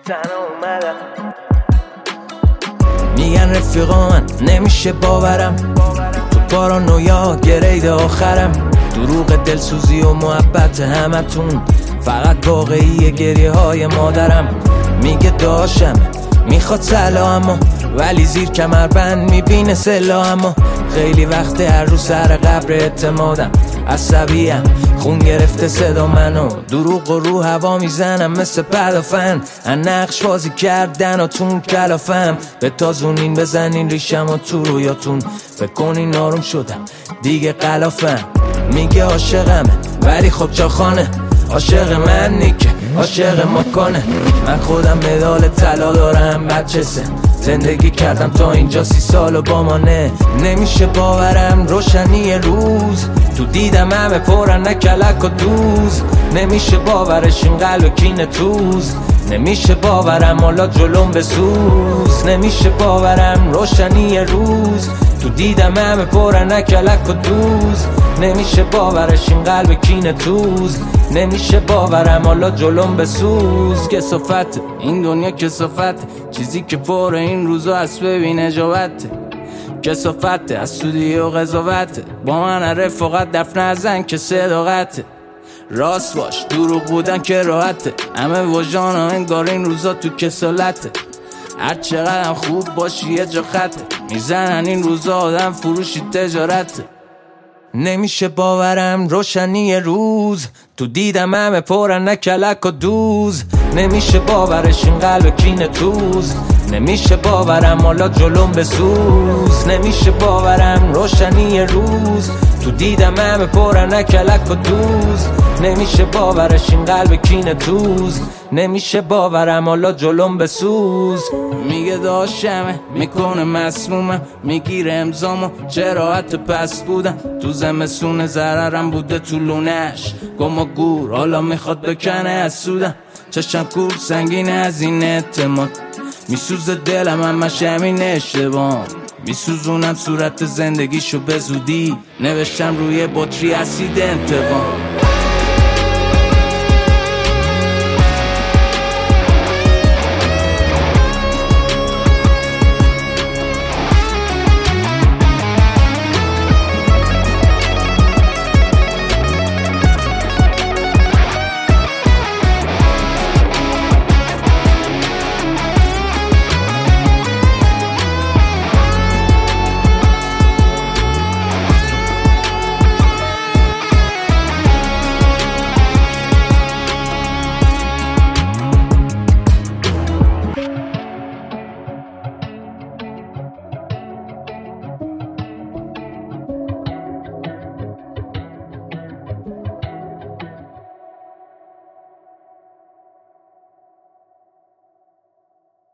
تنها اومدم. میگن رفیقا من نمیشه باورم، تو پارانویا گرید آخرم. دروغ دلسوزی و محبت همتون فقط واقعی گریه های مادرم. میگه داشتم میخواد سلامو، ولی زیر کمربند میبینه سلاحمو. خیلی وقت هر روز سر قبر اعتمادم، عصبیم خون گرفته صدا منو. دروغ و رو هوا میزنم مثل پدافند، نقش بازی کردن و تون کلافم. به تازونین بزنین ریشم و تو رویاتون، بکنین آروم شدم دیگه قلافم. میگه عاشقمه ولی خب چاخانه، عاشق من نیکه عاشق مکانه. من خودم مدال طلا دارم بچه سن، زندگی کردم تا اینجا 30 سال و با مانه. نمیشه باورم روشنی روز، تو دیدم همه پرن نکلک و دوز. نمیشه باورش این قلب کین توز، نمیشه باورم حالا جلوم بسوز. نمیشه باورم روشنی روز، تو دیدم همه پرن نکلک و دوز. نمیشه باورش این قلب کین توز، نمیشه باورم حالا جلوم بسوز. کسافت این دنیا کسافت، چیزی که پر این روزا هست ببین اجابت. کسافت از سودی و قضاوت، با من رفاقت دفن نزن که صداقت. راست باش دروغ بودن که راحته، همه وجدان ها انگار این روزا تو کسالته. هر چقدر خوب باشی یه جا خطه، میزنن این روزا آدم فروشی تجارته. نمیشه باورم روشنی روز، تو دیدم همه پرن نکلک و دوز. نمیشه باورش این قلب کین توز، نمیشه باورم حالا جلوم بسوز. نمیشه باورم روشنی روز، تو دیدم همه پرن نکلک و دوز. نمیشه باورش این قلب کین توز، نمیشه باورم حالا جلوم بسوز. میگه داشتمه میکنه مسمومم، میگیره امضامو چرا حتی پس بودم. تو زمستون ضررم بوده تو لونش، گم و گور حالا میخواد بکنه از سودم. چشم کور سنگینه از این اعتماد، میسوزه دلم همش همین اشتباه. میسوزونم صورت زندگیشو به زودی، نوشتم روی بطری اسید انتقام.